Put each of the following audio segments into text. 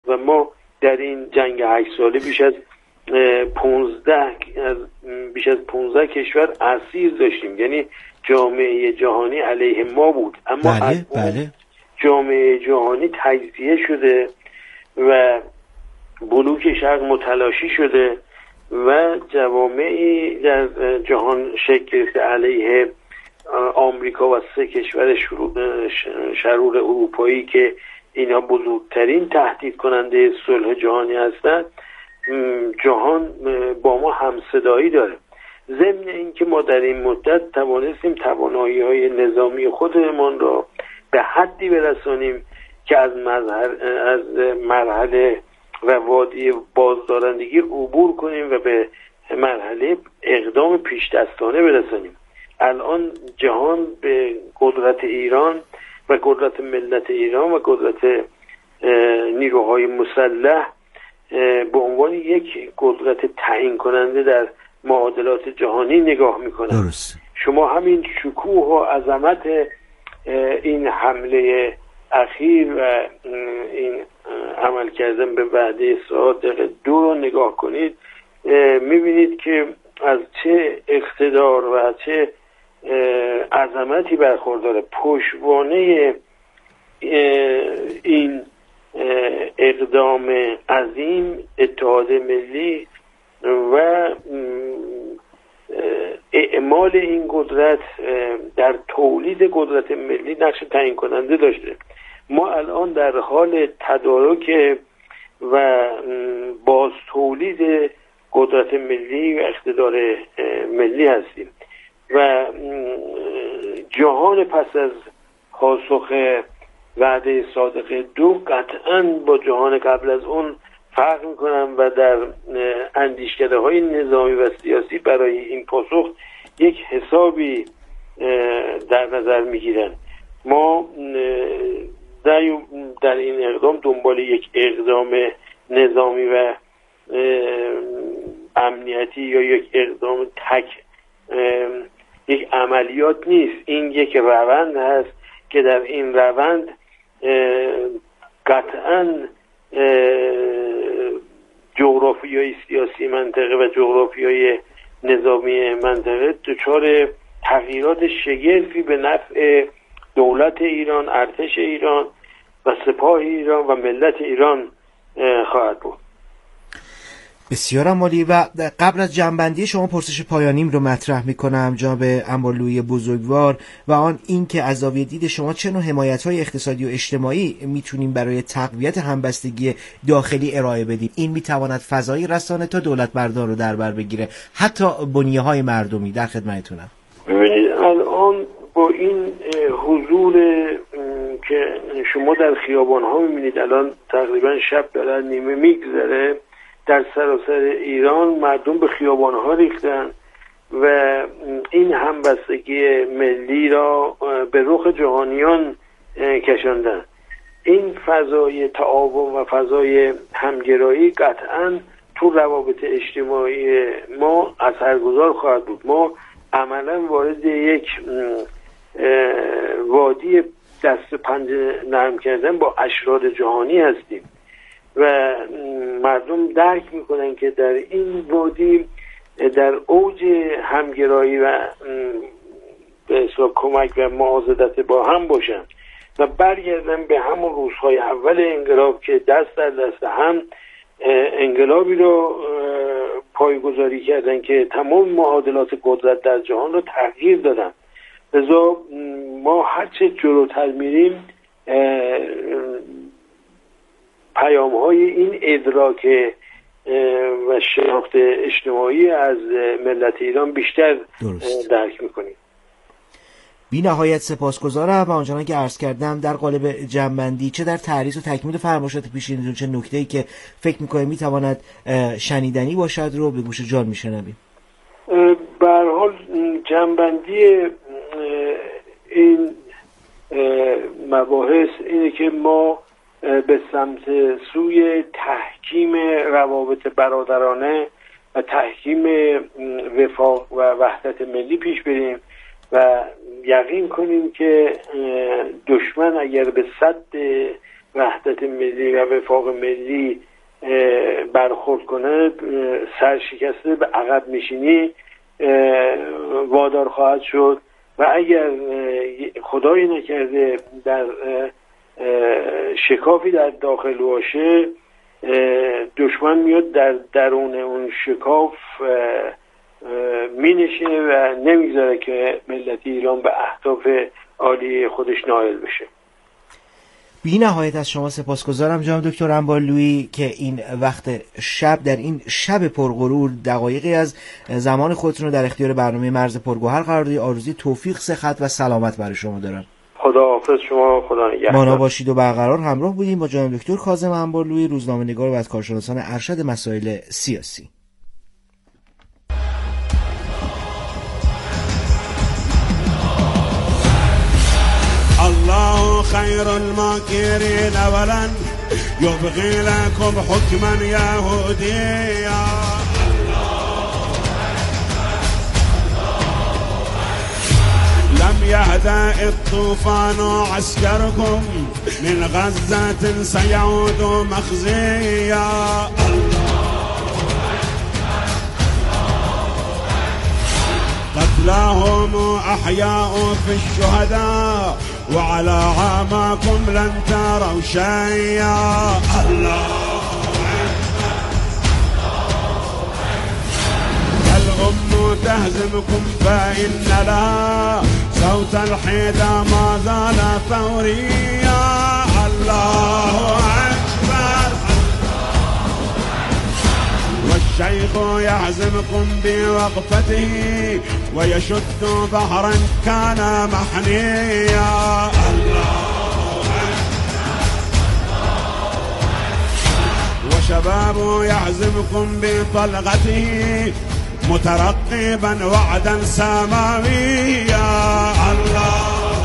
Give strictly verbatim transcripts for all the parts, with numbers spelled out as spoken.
و ما در این جنگ هشت ساله بیش از پونزده از بیش از پونزده کشور اسیر داشتیم، یعنی جامعه جهانی علیه ما بود، اما بله بله جامعه جهانی تجزیه شده و بلوک شرق متلاشی شده و جوامعی در جهان شکل گرفته علیه آمریکا و سه کشور شرور اروپایی که اینا بزرگترین تهدید کننده صلح جهانی هستند. جهان با ما همصدایی داره. ضمن این که ما در این مدت توانستیم توانایی‌های نظامی خودمان را به حدی برسانیم که از از مرحله و وادی بازدارندگی عبور کنیم و به مرحله اقدام پیش دستانه برسانیم. الان جهان به قدرت ایران و قدرت ملت ایران و قدرت نیروهای مسلح به عنوان یک قدرت تعیین کننده در معادلات جهانی نگاه میکنن. درست. شما همین شکوه و عظمت این حمله اخیر و این عمل کردن به وعده صادق دو رو نگاه کنید، میبینید که از چه اقتدار و از چه عظمتی برخورداره. پشتوانه این اقدام عظیم اتحاد ملی و اعمال این قدرت در تولید قدرت ملی نقش تعیین کننده داشته. ما الان در حال تدارک و باز تولید قدرت ملی و اقتدار ملی هستیم و جهان پس از پاسخ وعده صادق دو قطعاً با جهان قبل از اون فرق میکنن و در اندیشکده های نظامی و سیاسی برای این پاسخ یک حسابی در نظر میگیرن. ما در این اقدام دنبال یک اقدام نظامی و امنیتی یا یک اقدام تک یک عملیات نیست. این یک روند هست که در این روند قطعاً جغرافیای سیاسی منطقه و جغرافیای نظامی منطقه دچار تغییرات شگرفی به نفع دولت ایران، ارتش ایران و سپاه ایران و ملت ایران خواهد بود. بسیار عالی. و قبل از جنبندی شما پرسش پایانیم رو مطرح میکنم جناب انبارلویی بزرگوار و آن این که از زاویه دید شما چه نوع حمایت‌های اقتصادی و اجتماعی میتونیم برای تقویت همبستگی داخلی ارائه بدیم. این میتواند فضای رسانه تا دولت بردار رو در بر بگیره، حتی بنیه‌های مردمی. در خدمتتونم. ببینید الان با این حضور که شما در خیابان‌ها می‌بینید، الان تقریبا شب داره نیمه میگذره، در سراسر ایران مردم به خیابان‌ها ریختن و این همبستگی ملی را به رخ جهانیان کشاندن. این فضای تعاون و فضای همگرایی قطعاً تو روابط اجتماعی ما اثرگذار خواهد بود. ما عملاً وارد یک وادی دست پنجه نرم کردن با اشرار جهانی هستیم و مردم درک میکنن که در این وادی در اوج همگرایی و به اصطلاح کمک و معاضدت با هم باشن و برگردن به همون روزهای اول انقلاب که دست در دست هم انقلابی رو پایه‌گذاری کردن که تمام معادلات قدرت در جهان رو تغییر دادن. لذا ما هرچه جلوتر میریم پیام های این ادراک و شناخت اجتماعی از ملت ایران بیشتر درست. درک میکنیم. بی نهایت سپاسگزارم و آنچنان که عرض کردم در قالب جمع‌بندی چه در تعریض و تکمیل فرمایشات پیشینیتون چه نکته‌ای که فکر می‌کنید می‌تواند شنیدنی باشد رو به گوش جان می‌شنویم. به هر حال جمع‌بندی این مباحث اینه که ما به سمت سوی تحکیم روابط برادرانه و تحکیم وفاق و وحدت ملی پیش بریم و یقین کنیم که دشمن اگر به سد وحدت ملی و وفاق ملی برخورد کنه، سرشکسته به عقب نشینی وادار خواهد شد و اگر خدایی نکرده در شکافی در داخل باشه، دشمن میاد در درون اون شکاف می نشینه و نمیگذاره که ملت ایران به اهداف عالی خودش نائل بشه. بی نهایت از شما سپاسگزارم جناب دکتر انبارلویی که این وقت شب در این شب پرغرور دقایقی از زمان خودتون رو در اختیار برنامه مرز پرگوهر قرار دادید. آرزوی توفیق، صحت و سلامت برای شما دارم. خداحافظ شما، خدا نگهدار. مانا باشید و برقرار همراه بودیم با جناب دکتر کاظم انبارلویی، روزنامه‌نگار و از کارشناسان ارشد مسائل سیاسی. الله خير الماكرين ولن يبغي لكم حكما يهوديا. لم يهدأ الطوفان عسكركم من غزة سيعود مخزيا. قتلاهم أحياء في الشهداء وعلى عاماكم لن تروا شيئا. الله الأم تهزمكم فإن لها صوت الحيدة ما زال ثوريا. الله أكبر. والشيخ يهزمكم بوقفته ويشد بحرا كان محنيا. وشباب يهزمكم بطلقته مترقبا وعدا سماويا. الله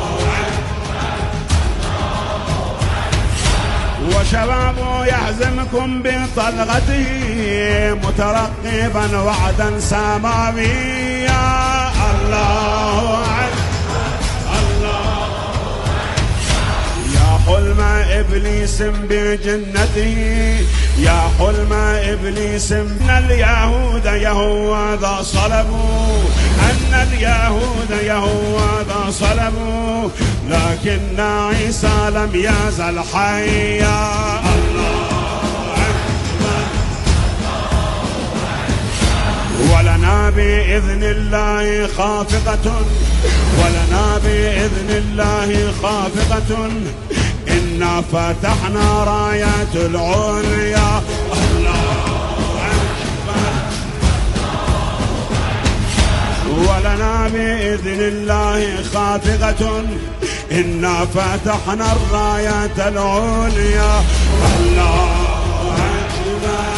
وشباب يهزمكم بطلقته مترقبا وعدا سماويا. الله الله يا حلم إبليس بجنته، يا حلم إبليس من اليهود يهوذا صلبوا، أن اليهود يهوذا صلبوا، لكن عيسى لم يزل حيا. ولنا بإذن الله خافقة، ولنا بإذن الله خافقة، إنا فتحنا رايات العليا. الله أكبر. ولنا بإذن الله خافقة، إنا فتحنا الرايات العليا. الله أكبر.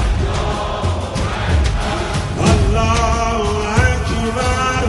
الله أكبر.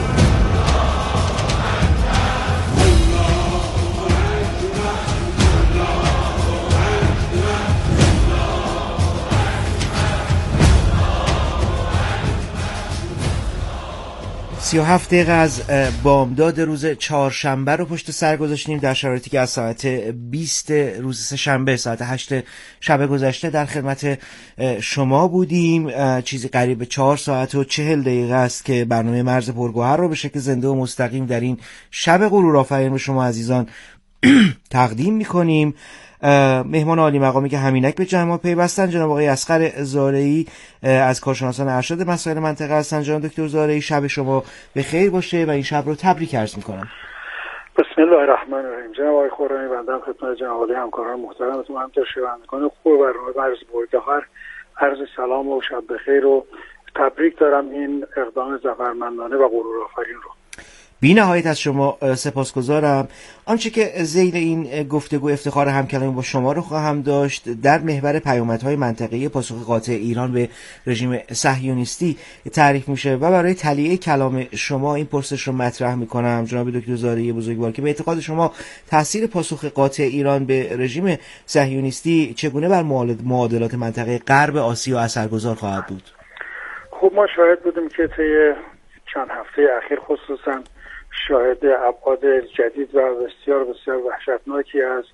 سی و هفت دقیقه از بامداد روز چهارشنبه رو پشت سر گذاشتیم در شرایطی که از ساعت بیست روز سه‌شنبه ساعت هشت شب گذشته در خدمت شما بودیم. چیزی قریب به چهار ساعت و چهل دقیقه است که برنامه مرز پرگوهر رو به شکل زنده و مستقیم در این شب غرور آفرین به شما عزیزان تقدیم می‌کنیم. مهمان عالی مقامی که همینک به جمع ما پیوستن جناب آقای اصغر زارعی از کارشناسان ارشد مسائل منطقه هستن. جناب دکتر زارعی شب شما به خیر باشه و این شب رو تبریک عرض میکنم. بسم الله الرحمن الرحیم. جناب آقای خورمی بنده خدمت جناب عالی همکاران محترمتون همینطور شنوندگان خوب برنامه مرز پرگوهر عرض سلام و شب بخیر و تبریک دارم این اقدام ظفرمندانه و غرور آفرین رو. بی نهایت از شما سپاسگزارم. آنچه که ذیل این گفتگو افتخار همکلامی با شما رو خواهم داشت در محور پیامدهای منطقه‌ای پاسخ قاطع ایران به رژیم صهیونیستی تعریف میشه و برای تلیه کلام شما این پرسش رو مطرح میکنم جناب دکتر زارعی بزرگوار که به اعتقاد شما تاثیر پاسخ قاطع ایران به رژیم صهیونیستی چگونه بر معادلات منطقه غرب آسیا اثرگذار خواهد بود؟ خب ما شاهد بودیم که طی چند هفته اخیر خصوصا شاهد ابعاد جدید و بسیار بسیار وحشتناکی از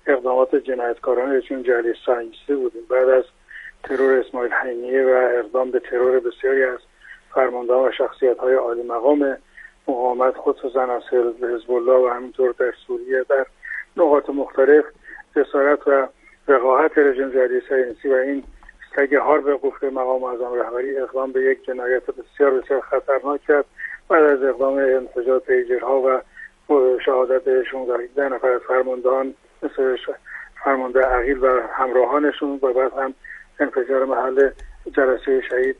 اقدامات جنایتکارانه رژیم جمهوری صهیونیستی بودیم. بعد از ترور اسماعیل هنیه و اقدام به ترور بسیاری از فرماندهان و شخصیت‌های عالی مقام مقاومت خصوصا از حزب الله و همینطور در سوریه در نقاط مختلف، جسارت و وقاحت رژیم جمهوری صهیونیستی و این سگ هار به گفته مقام معظم رهبری اقدام به یک جنایت بسیار بسیار خطرناک کرد. بعد از اقدام انفجار پیجرها و شهادت شانزده نفر از فرماندهان مثل فرمانده عقیل و همراهانشون و بعد هم انفجار محل جلسه شهید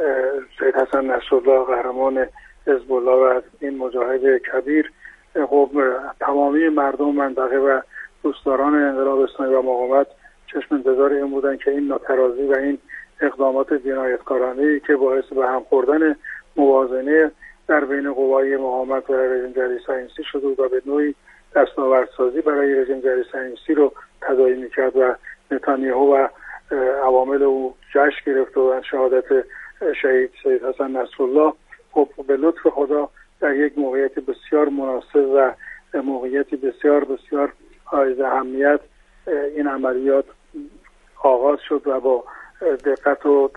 شهید حسن نصرالله قهرمان حزب الله و این مجاهد کبیر، خب تمامی مردم منطقه و دوستداران انقلاب اسلامی و مقاومت چشم انتظار این بودن که این ناترازی و این اقدامات جنایتکارانه‌ای که باعث به هم خوردن موازنه در بین قوای مقاومت و رژیم جمهوری صهیونیستی شده و به نوعی دستاوردسازی برای رژیم جمهوری صهیونیستی رو تداعی می‌کرد و نتانیاهو و عوامل او جشن گرفت و شهادت شهید شهید حسن نصرالله خب به لطف خدا در یک موقعیت بسیار مناسب و موقعیتی بسیار بسیار حائز اهمیت این عملیات آغاز شد و با دقت و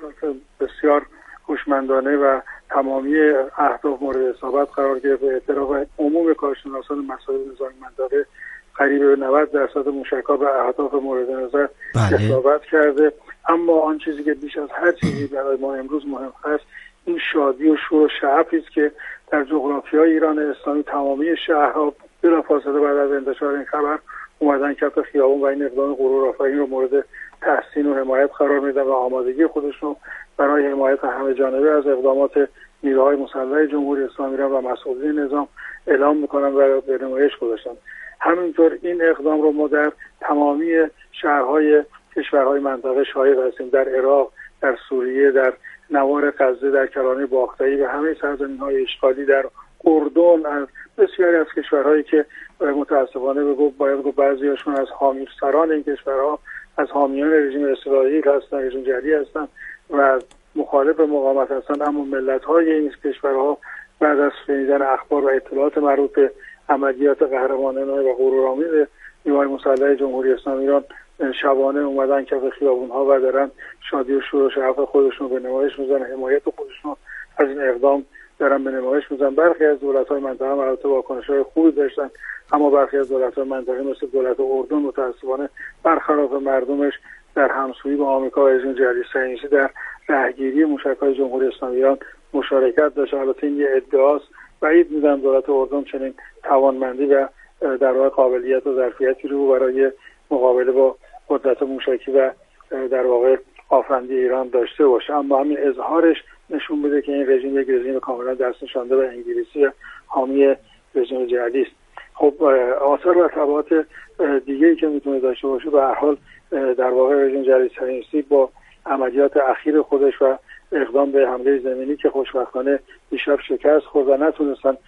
بسیار هوشمندانه و تمامی اهداف مورد اصابت قرار گرفت. به اعتراف عموم کارشناسان مسائل نظامی منطقه قریب به نود درصد موشک‌ها به اهداف مورد نظر اصابت کرده. اما آن چیزی که بیش از هر چیزی برای ما امروز مهم است این شادی و شور و شعفی است که در جغرافیای ایران اسلامی تمامی شهرها بلافاصله بعد از انتشار این خبر اومدن کف خیابون و این اقدام غرورآفرین رو مورد تحسین و حمایت قرار میدن و آمادگی خودشون برای حمایت همه جانبه از اقدامات نیروهای مسلح جمهوری اسلامی ایران و مسئولین نظام اعلام میکنن و به نمایش گذاشتن. همینطور این اقدام رو ما در تمامی شهرهای کشورهای منطقه شاهد هستیم، در عراق، در سوریه، در نوار غزه، در کرانه باختری و همه سرزمین‌های اشغالی، در اردن، از بسیاری از کشورهایی که متاسفانه به گفت باید گفت بعضی‌هاشون از حامی سران این کشورها از حامیان رژیم اسرائیل هستن، رژیم جمهوری هستن و مخالف مقاومت هستن، اما ملت‌های این کشورها بعد از شنیدن اخبار و اطلاعات مربوط به عملیات قهرمانانه و غرورآمیز نیروهای مسلح جمهوری اسلامی ایران شبانه اومدن کف خیابون‌ها و دارن شادی و شور و شعف خودشون به نمایش می‌ذارن، حمایت خودشون از این اقدام دارن به نمایش می‌ذارن. برخی از دولت‌های منطقه البته واکنش‌های خوبی داشتن، اما برخی از دولت‌های منطقه مثل دولت اردن متأسفانه برخلاف مردمش در همسویی با آمریکا و رژیم جمهوری صهیونیستی در رهگیری موشک‌های جمهوری اسلامی ایران مشارکت داشت. البته این یه ادعاست، بعید می‌دونم دولت اردن چنین توانمندی و در واقع قابلیت و ظرفیتی رو برای مقابله با قدرت موشکی و در واقع آفندی ایران داشته باشه، اما همین اظهارش نشون بده که این رژیم یک رژیم کاملا دست نشانده و انگلیسی حامی رژیم جهادی است. خب آثار و تبعات دیگه‌ای که میتونه داشته باشه به هر حال در واقع رژیم جمهوری صهیونیستی با عملیات اخیر خودش و اقدام به حمله زمینی که خوشبختانه دیشب شکست خورد و نتونستن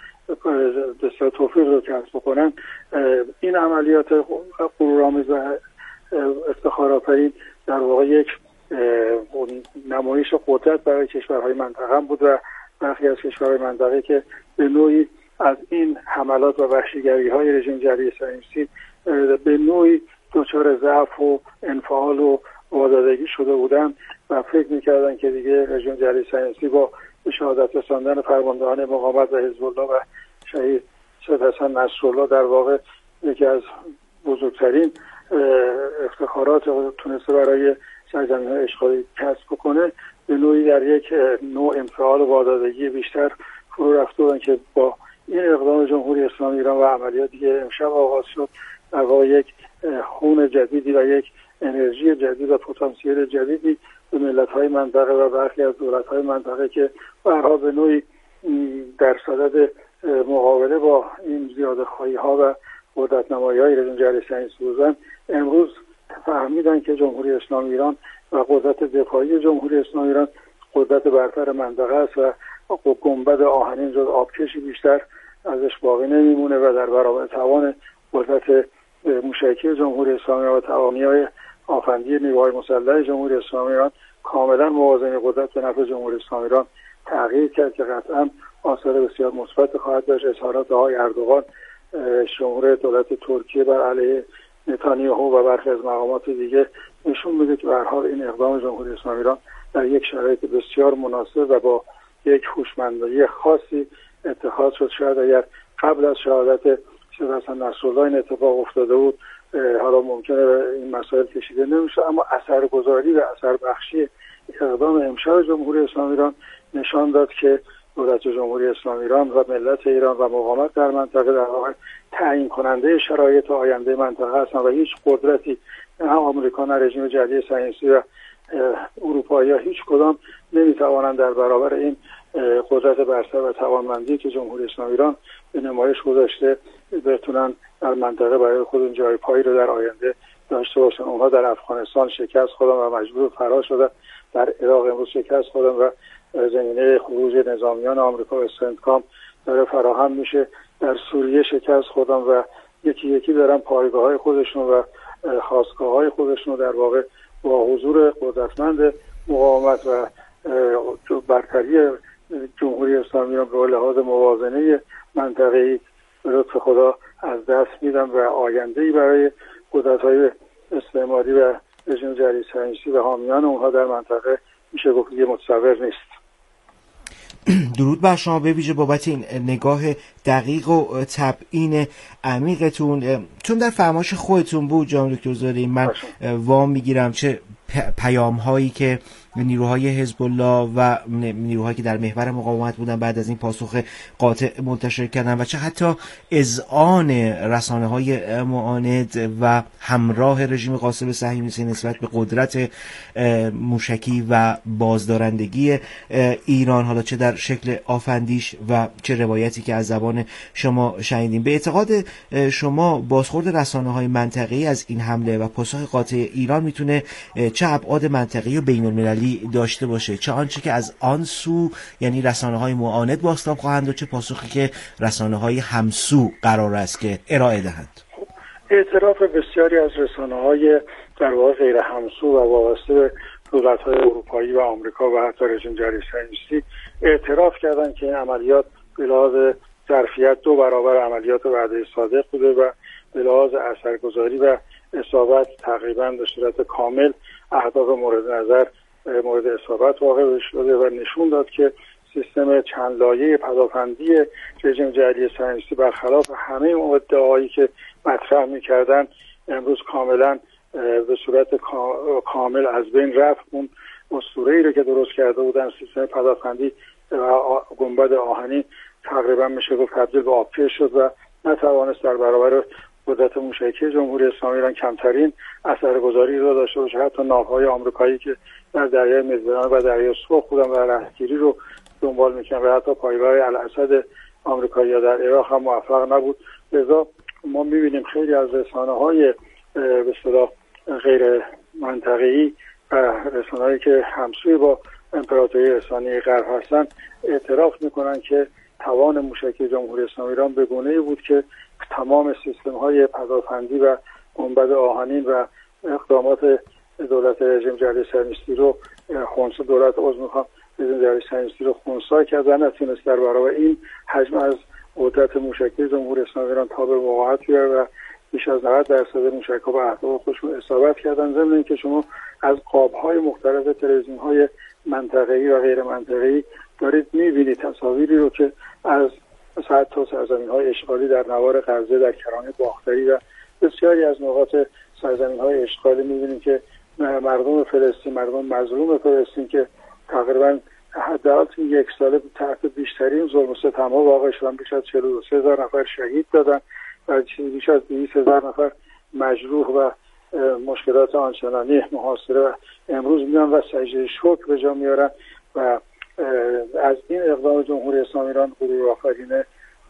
بسیار توفیق رو کسب بکنن، این عملیات غرورآمیز و افتخارآفرین در واقع یک نمایش قدرت برای کشورهای منطقه بود و برخی از کشورهای منطقه که به نوعی از این حملات و وحشیگری‌های رژیم جمهوری صهیونیستی به نوعی دچار ضعف و انفعال و وادادگی شده بودن و فکر می‌کردن که دیگه رژیم جمهوری صهیونیستی با شهادت رساندن فرماندهان مقاومت و حزب الله و شهید شهید حسن نصرالله در واقع یکی از بزرگترین افتخارات تونسته برای سرزمین‌های اشغالی کسب کنه، به نوعی در یک نوع انفعال و وادادگی بیشتر فرو رفته بودن که با این اقدام جمهوری اسلامی ایران و عملیاتی که امشب آغاز شد در واقع یک خون جدیدی و یک انرژی جدید و پتانسیل جدیدی به ملت‌های منطقه و برخی از دولت‌های منطقه که به هر حال به نوعی در صدد مقابله با این زیاده‌خواهی‌ها و قدرت‌نمایی‌های رژیم جمهوری صهیونیستی بودن، امروز فهمیدن که جمهوری اسلامی ایران و قدرت دفاعی جمهوری اسلامی ایران قدرت برتر منطقه است و گنبد آهنین جز آبکشی بیشتر ازش باقی نمیمونه و در برابر توان قدرت موشکی جمهوری اسلامی و توانایی‌های آفندی نیروهای مسلح جمهوری اسلامی ایران کاملا موازنه قدرت به نفع جمهوری اسلامی ایران تغییر کرد که قطعا آثار بسیار مثبت خواهد داشت. اظهارات آقای اردوغان شماره دولت ترکیه بر علیه نتانیاهو و برخی از مقامات دیگه نشون میده که به هر حال این اقدام جمهوری اسلامی ایران در یک شرایط بسیار مناسب و با یک هوشمندی خاصی اتخاذ شد. شاید اگر قبل از شهادت شیخ حسن نصرالله این اتفاق افتاده بود حالا ممکنه این مسائل کشیده نمیشه، اما اثرگذاری و اثر بخشی اقدام امشب جمهوری اسلامی ایران نشان داد که دولت جمهوری اسلامی ایران و ملت ایران و مقاومت در منطقه در واقع تعیین کننده شرایط آینده منطقه هستند و هیچ قدرتی نه آمریکا نه رژیم جدید صهیونیستی و اروپایی ها هیچ کدام نمیتوانند در برابر این قدرت برتر و توانمندی که جمهوری اسلامی ایران به نمایش گذاشته بتونن در منطقه برای خودشون جای پایی رو در آینده داشته باشن. اونها در افغانستان شکست خوردن و مجبور فرار شدن، در عراق امروز شکست خوردن و زمینه خروج نظامیان آمریکا و استنتکام داره فراهم میشه، در سوریه شکست خوردن و یکی یکی دارن پایگاه‌های خودشون و خاستگاه‌های خودشون در واقع با حضور قدرتمند مقاومت و برتری جمهوری اسلامی ایران به لحاظ موازنه منطقه‌ای به لطف خدا از دست میدن و آینده‌ای برای قدرت‌های استعماری و رژیم جدید صهیونیستی و حامیان اونها در منطقه میشه گفت یه متصور نیست. درود بر شما به ویژه بابت این نگاه دقیق و تبیین عمیقتون. چون در فرمایش خودتون بود جناب دکتر زاده، من وام میگیرم چه پیام هایی که نیروهای حزب الله و نیروهایی که در محور مقاومت بودن بعد از این پاسخ قاطع منتشر کردن و چه حتی اذعان رسانه‌های معاند و همراه رژیم غاصب صهیونیستی نسبت به قدرت موشکی و بازدارندگی ایران، حالا چه در شکل آفندیش و چه روایتی که از زبان شما شنیدیم. به اعتقاد شما بازخورد رسانه‌های منطقه‌ای از این حمله و پاسخ قاطع ایران میتونه چه ابعاد منطقه‌ای و بین‌المللی داشته باشه، چه آنچه که از آن سو یعنی رسانه‌های معاند بازتاب خواهند و چه پاسخی که رسانه‌های همسو قرار است که ارائه دهند؟ اعتراف بسیاری از رسانه‌های در واقع غیر همسو و وابسته به دولت‌های اروپایی و آمریکا و حتی رژیم جدید صهیونیستی اعتراف کردند که این عملیات به لحاظ ظرفیت دو برابر عملیات وعده صادق بوده و به لحاظ اثرگذاری و اصابت تقریبا به صورت کامل اهداف مورد نظر مورد اصابت واقع شده و نشون داد که سیستم چند لایه پدافندی رژیم جدید صهیونیستی برخلاف همه ادعاهایی که مطرح می‌کردن امروز کاملا به صورت کامل از بین رفت. اون اسطوره‌ای رو که درست کرده بودن سیستم پدافندی و گنبد آهنی تقریبا میشه گفت تبدیل به آبکش شد و نتوانست در برابر قدرت موشکی جمهوری اسلامی ایران کمترین اثرگذاری را داشته باشه. حتی ناوهای آمریکایی که در دریای مدیترانه و دریای سرخ بودن و رهگیری رو دنبال میکنن و حتی پایگاه الاسد آمریکایی در عراق هم موفق نبود. لذا ما میبینیم خیلی از رسانه‌های به اصطلاح غیر منطقه‌ای و رسانه‌هایی که همسوی با امپراتوری رسانه‌ای غرب هستن اعتراف میکنن که توان موشکی جمهوری اسلامی ایران به گونه‌ای بود که تمام سیستم‌های پدافندی و گنبد آهنین و اقدامات دولت رژیم جدید صهیونیستی رو خنثی دولت عضو میخوام رژیم جدید صهیونیستی رو خنثی کرد و نتونست در برابر این حجم از قدرت موشکی جمهوری اسلامی ایران تا به مقاومت بیاره و بیش از نود درصد موشک‌ها به اهداف خودشون اصابت کردن. ضمن اینکه شما از قاب‌های مختلف تلویزیون‌های منطقه‌ای و غیر منطقه‌ای دارید می‌بینید تصاویری رو که از صد تا سرزمین‌های اشغالی در نوار غزه، در کرانه باختری و بسیاری از نقاط سرزمین‌های اشغالی می‌بینید که مردم فلسطین، مردم مظلوم فلسطین که تقریباً حداقل یک سال تحت بیشترین ظلم و ستم‌ها واقع شدن، بیش از چهل و سه هزار نفر شهید دادن و بیش از دویست هزار نفر مجروح و مشکلات آنچنانی محاصره و امروز میان و سجده شکر به جا میارن و از این اقدام جمهوری اسلامی ایران غرور آفرینه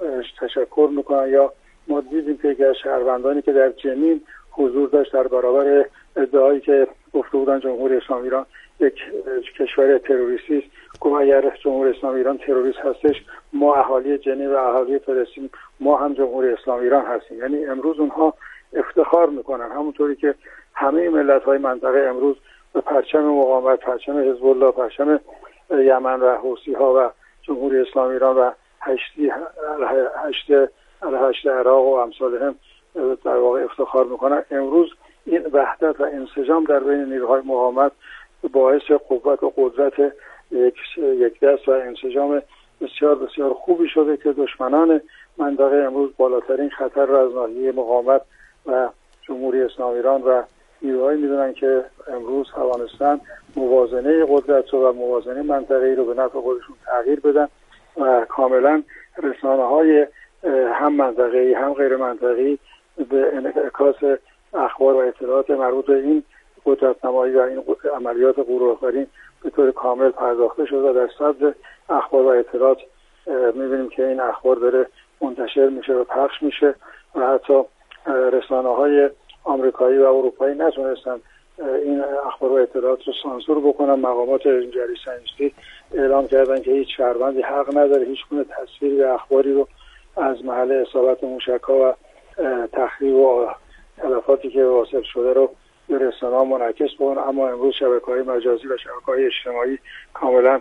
تشکر میکنن. یا ما دیدیم که یکی از شهروندانی که در جنین حضور داشت در برابر ادعایی که گفته بودن جمهوری اسلامی ایران یک کشور تروریستی است، گفت اگر جمهوری اسلامی ایران تروریست هستش ما اهالی جنین و اهالی فلسطین ما هم جمهوری اسلامی ایران هستیم. یعنی امروز اونها افتخار میکنن همونطوری که همه ملت‌های منطقه امروز به پرچم مقاومت، پرچم حزب الله، پرچم یمن و حوثی‌ها و جمهوری اسلامی ایران و هشتی هشت هشت عراق و امثالهم در واقع افتخار میکنن. امروز این وحدت و انسجام در بین نیروهای مقاومت باعث قوت و قدرت یک یک دست و انسجام بسیار بسیار خوبی شده که دشمنان منطقه امروز بالاترین خطر را از ناحیه مقاومت و جمهوری اسلامی ایران و نیروهایی میدونن که امروز توانستن موازنه قدرت و موازنه منطقه‌ای رو به نفع خودشون تغییر بدن و کاملا رسانه‌های هم منطقه‌ای هم غیر منطقه‌ای به انعکاس اخبار و اطلاعات مربوط به این قدرت‌نمایی و این عملیات گروه‌آفرین به طور کامل پرداخته شده و در صدر اخبار و اطلاعات می‌بینیم که این اخبار داره منتشر میشه و پخش میشه و حتی رسانه‌های آمریکایی و اروپایی نتونستن این اخبار و اطلاعات رو سانسور بکنن. مقامات رژیم جمهوری اسلامی اعلام کردن که هیچ شهروندی حق نداره هیچ گونه تصویری و اخباری رو از محل اصابت موشک‌ها و تخریب و تلفاتی که واصل شده رو به رسانه‌ها منعکس بکنه. اما امروز شبکه‌های مجازی و شبکه‌های اجتماعی کاملا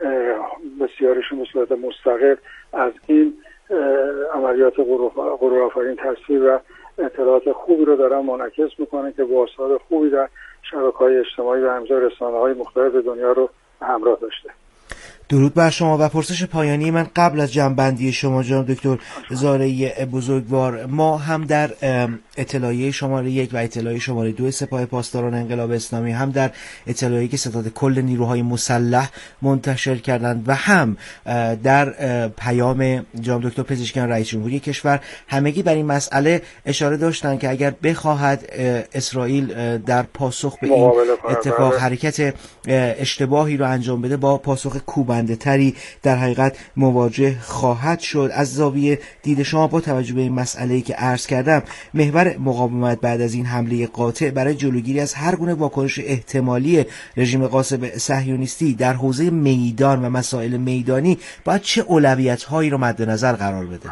بسیارشون به صورت مستقل از این عملیات گروه‌آفرین تصویر و اطلاعات خوبی رو دارن منعکس میکنه که با آثار خوبی در شبکه‌های اجتماعی و همینطور رسانه‌های مختلف دنیا رو همراه داشته. درود بر شما. و پرسش پایانی من قبل از جمع‌بندی شما جناب دکتر زارعی بزرگوار، ما هم در اطلاعیه شماره یک و اطلاعیه شماره دو سپاه پاسداران انقلاب اسلامی، هم در اطلاعیه‌ای که ستاد کل نیروهای مسلح منتشر کردند و هم در پیام جناب دکتر پزشکیان رئیس جمهوری کشور همگی بر این مسئله اشاره داشتند که اگر بخواهد اسرائیل در پاسخ به این اتفاق حرکت اشتباهی رو انجام بده با پاسخ کوبنده تری در حقیقت مواجه خواهد شد. از زاویه دید شما با توجه به این مسئله‌ای که عرض کردم، محور مقاومت بعد از این حمله قاطع برای جلوگیری از هر گونه واکنش احتمالی رژیم غاصب صهیونیستی در حوزه میدان و مسائل میدانی باید چه اولویت‌هایی رو مد نظر قرار بده؟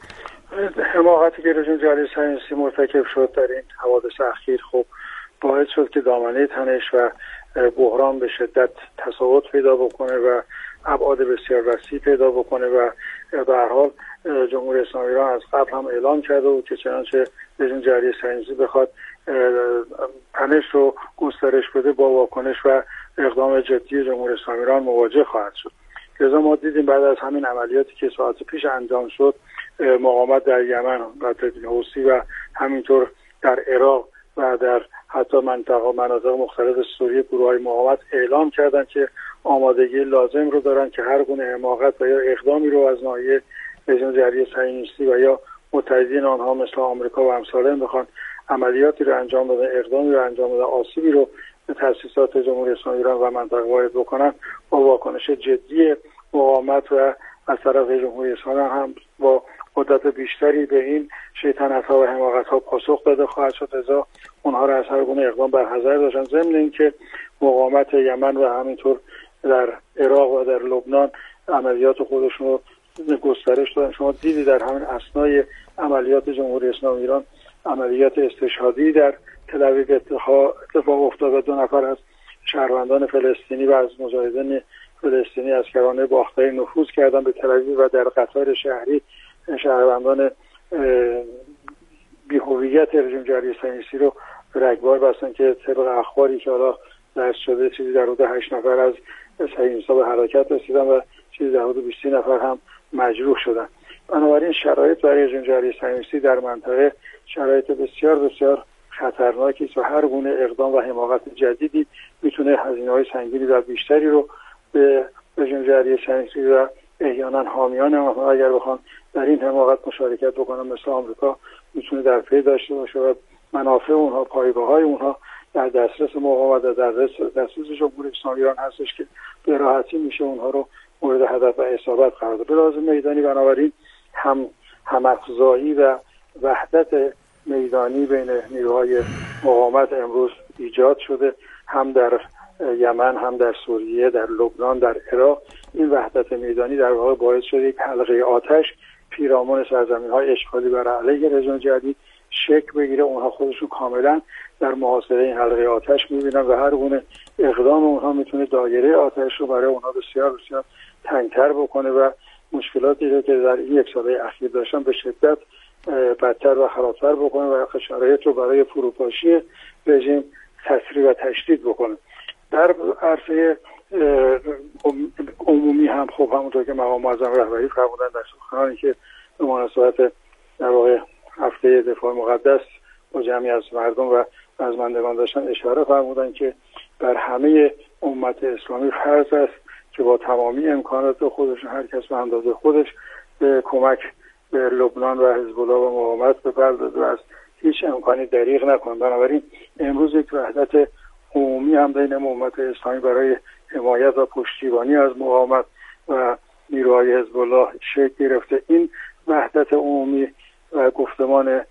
حماقتی که رژیم جمهوری صهیونیستی مرتکب شد در این حوادث اخیر خب باعث شد که دامنه تنش و بحران به شدت تصاوت پیدا بکنه و ابعاد بسیار وسیع پیدا بکنه و به هر حال جمهوری اسلامی ایران از قبل هم اعلام کرده بود که چنانچه رژیم جمهوری صهیونیستی بخواد تنش رو گسترش بده با واکنش و اقدام جدی جمهوری اسلامی ایران مواجه خواهد شد. لذا ما دیدیم بعد از همین عملیاتی که ساعت پیش انجام شد، مقاومت در یمن و حوثی و همینطور در عراق و در حتی منطقه مناطق مختلف سوریه گروه‌های مقاومت اعلام کردند که آمادگی لازم رو دارن که هر گونه حماقت و یا اقدامی رو از ناحیه رژیم جمهوری صهیونیستی و یا متحدین آنها مثل آمریکا و امثالهم بخوان عملیاتی رو انجام بدن، اقدامی رو انجام بدن، آسیبی رو به تأسیسات جمهوری اسلامی ایران و منطقه وارد بکنن، با واکنش جدی مقاومت و از طرف جمهوری اسلامی هم با قدرت بیشتری به این شیطنت‌ها و حماقت‌ها پاسخ داده خواهد شد. لذا اونها را از هر گونه اقدام برحذر داشتن. ضمن اینکه مقاومت یمن و همینطور در عراق و در لبنان عملیات خودشون رو گسترش دادن. شما دیدی در همین اثنای عملیات جمهوری اسلامی ایران عملیات استشهادی در تل آویو اتفاق افتاد و دو نفر از شهروندان فلسطینی و از مجاهدین فلسطینی از کرانه باختری نفوذ کردن به تل آویو و در قطار شهری شهروندان بی‌هویت رژیم جمهوری صهیونیستی رو رگبار بستن که طبق اخباری که حالا دست شده چیزی در حدود هشت نفر از صهیونیست‌ها به هلاکت رسیدن و چیزی در حدود بیست نفر هم مجروح شدن. بنابراین شرایط برای رژیم جمهوری صهیونیستی در منطقه شرایط بسیار بسیار خطرناکی است و هر گونه اقدام و حماقت جدیدی میتونه هزینه‌های سنگینی و بیشتری رو به رژیم جمهوری صهیونیستی و احیانا حامیان آنها اگر بخوان در این حماقت مشارکت بکنن مثل آمریکا میتونه در پی داشته باشه و منافع اونها، پایگاه‌های اونها در دسترس مقاومت و در دسترس جمهوری اسلامی ایران هستش که به راحتی میشه اونها رو مورد هدف و اصابت قرار داد. به لحاظ میدانی بنابراین هم هم‌افزایی و وحدت میدانی بین نیروهای مقاومت امروز ایجاد شده، هم در یمن، هم در سوریه، در لبنان، در عراق. این وحدت میدانی در واقع باعث شده یک حلقه آتش پیرامون سرزمین‌های اشغالی بر علیه رژیم جدید شکل بگیره. اونها خودشون کاملا در محاصره این حلقه آتش می‌بینن و هر گونه اقدام اونها میتونه دایره آتش رو برای اونها بسیار بسیار تنگ‌تر بکنه و مشکلاتی رو که در این یک ساله اخیر داشتن به شدت بدتر و خرابتر بکنه و شرایط رو برای فروپاشی رژیم تسریع و تشدید بکنه. در عرصه عمومی هم خب همونطور که مقام معظم رهبری فرمودن در سخنانی که به مناسبت در واقع هفته دفاع مقدس با جمعی از مردم و رزمندگان داشتن اشاره فرمودن که بر همه امت اسلامی فرض است که با تمامی امکانات خودش هر کس به اندازه خودش به کمک به لبنان و حزب الله و مقاومت بپردازه و از هیچ امکانی دریغ نکنه. بنابراین امروز یک وحدت عمومی هم بین امت اسلامی برای حمایت و پشتیبانی از مقاومت و نیروهای حزب الله شکل گرفته. این وحدت عمومی و گفتمان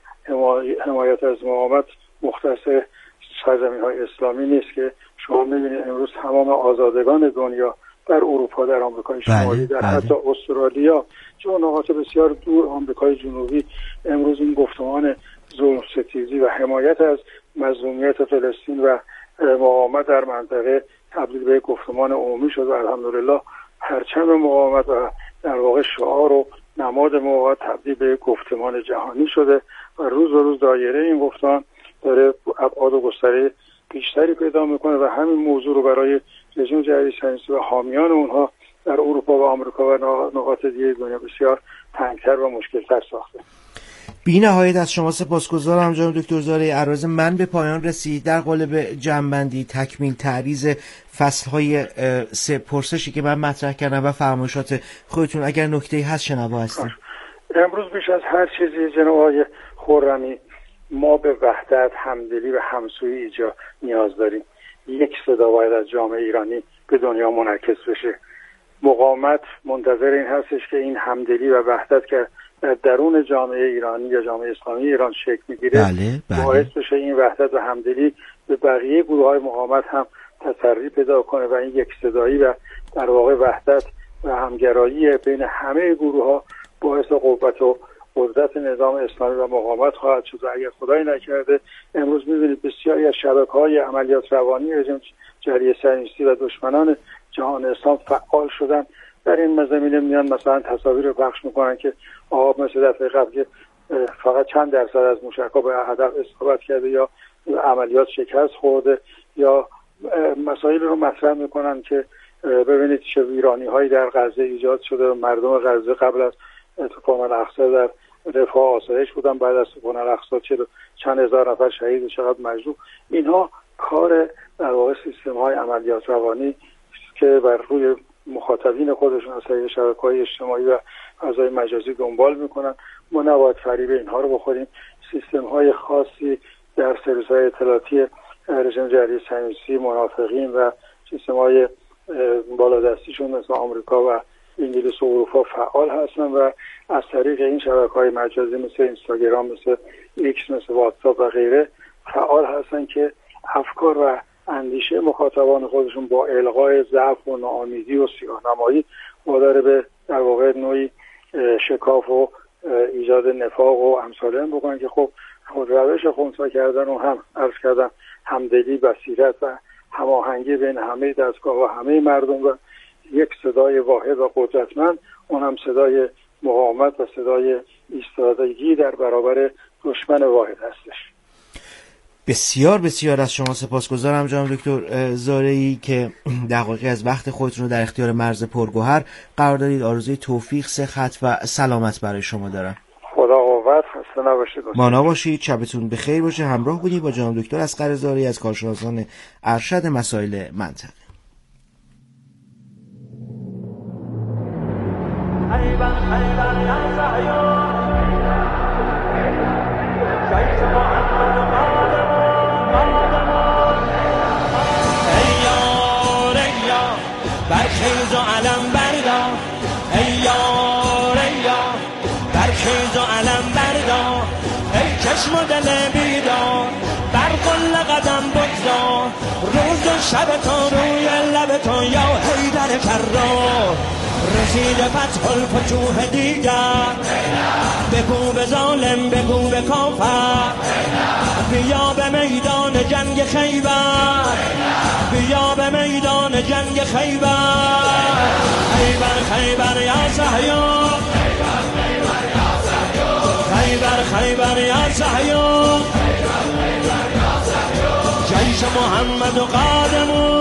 حمایت از مقاومت مختص سرزمین‌های اسلامی نیست که شما می‌بینید امروز تمام آزادگان دنیا در اروپا، در آمریکای شمالی، در بله. حتی استرالیا، چه نقاط بسیار دور آمریکای جنوبی امروز این گفتمان ظلم ستیزی و حمایت از مظلومیت فلسطین و مقاومت در منطقه تبدیل به گفتمان عمومی شد و الحمدلله پرچم مقاومت و در واقع شعار و نماد مقاومت تبدیل به گفتمان جهانی شده و روز به روز دایره این گفتمان داره ابعاد و گستره بیشتری پیدا میکنه و همین موضوع رو برای رژیم جمهوری اسلامی و حامیان اونها در اروپا و آمریکا و نقاط دیگه دنیا بسیار تنگتر و مشکلتر ساخته. بی نهایت از شما سپاسگزارم جناب دکتر زارعی. عرض من به پایان رسید. در قالب جنبندی تکمیل تعریض فصل‌های سه پرسشی که من مطرح کردم و فرمایشات خودتون اگر نکته‌ای هست شنوا هستم. امروز بیش از هر چیزی جناب آقای خرمی ما به وحدت، همدلی و همسویی ایجا نیاز داریم. یک صدا باید از جامعه ایرانی به دنیا منعکس بشه. مقاومت منتظر این هستش که این همدلی و وحدت که در درون جامعه ایرانی یا جامعه اسلامی ایران شکل میگیره بله، بله. باعث بشه این وحدت و همدلی به بقیه گروه‌های مقاومت هم تسری پیدا کنه و این یک صدایی و در واقع وحدت و همگرایی بین همه گروه‌ها باعث قوت و قدرت نظام اسلامی و مقاومت خواهد شد. و اگر خدای نکرده امروز می‌بینید بسیاری از شبکه‌های عملیات روانی رژیم جمهوری اسلامی و دشمنان جهان اسلام فعال شدن در این زمینه. میان مثلا تصاویر رو پخش میکنن که آقا مثل دفعه قبل که فقط چند درصد از موشک‌ها به هدف اصابت کرده یا عملیات شکست خورده، یا مسائل رو مطرح میکنن که ببینید چه ویرانی‌هایی در غزه ایجاد شده و مردم غزه قبل از طوفان الاقصی در رفاه آسایش بودن، بعد از طوفان الاقصی چه چند هزار نفر شهید و چقدر مجروح. اینها کار در واقع سیستم‌های عملیات روانی که بر روی مخاطبین خودشون از طریق شبکه‌های اجتماعی و فضای مجازی دنبال میکنن. ما نباید فریب اینها رو بخوریم. سیستم‌های خاصی در سرویس‌های اطلاعاتی رژیم جمهوری اسلامی، منافقین و سیستم‌های بالادستیشون مثل آمریکا و انگلیس و اروپا فعال هستن و از طریق این شبکه‌های مجازی مثل اینستاگرام، مثل ایکس، مثل واتساپ و غیره فعال هستن که افکار و اندیشه مخاطبان خودشون با الغای ضعف و ناامیدی و سیاه‌نمایی وادار به در واقع نوعی شکاف و ایجاد نفاق و امثال این بکنن که خب خود روش خنثی کردن و هم عرض کردم همدلی، بصیرت و هماهنگی بین همه دستگاه و همه مردم و یک صدای واحد و قدرتمند، اون هم صدای مقاومت و صدای ایستادگی در برابر دشمن واحد هستش. بسیار بسیار از شما سپاسگزارم جناب دکتر زارعی که دقایقی از وقت خودتون رو در اختیار مرز پرگوهر قرار دادید. آرزوی توفیق، صحت و سلامت برای شما دارم. خدا قوت، خسته نباشید. مانا باشید، شبتون بخیر باشه. همراه بودید با جناب دکتر اصغر زارعی از کارشناسان ارشد مسائل منطقه. خیبر خیبر یا صهیون شیخ محمد قادمون قادمون ای یار ای یار برخیز و علم بردار ای یار ای یار برخیز و علم بردار ای چشم و دل بیدار بر قل قدم بگذار روز و شب تو روی لب تو یا حیدر کرار رسید فتح الفتوح دیگر بگو به ظالم بگو به کافر بیا به میدان جنگ خیبر بیا به میدان جنگ خیبر خیبر خیبر یا صهیون خیبر خیبر یا صهیون جیش محمد و قادمون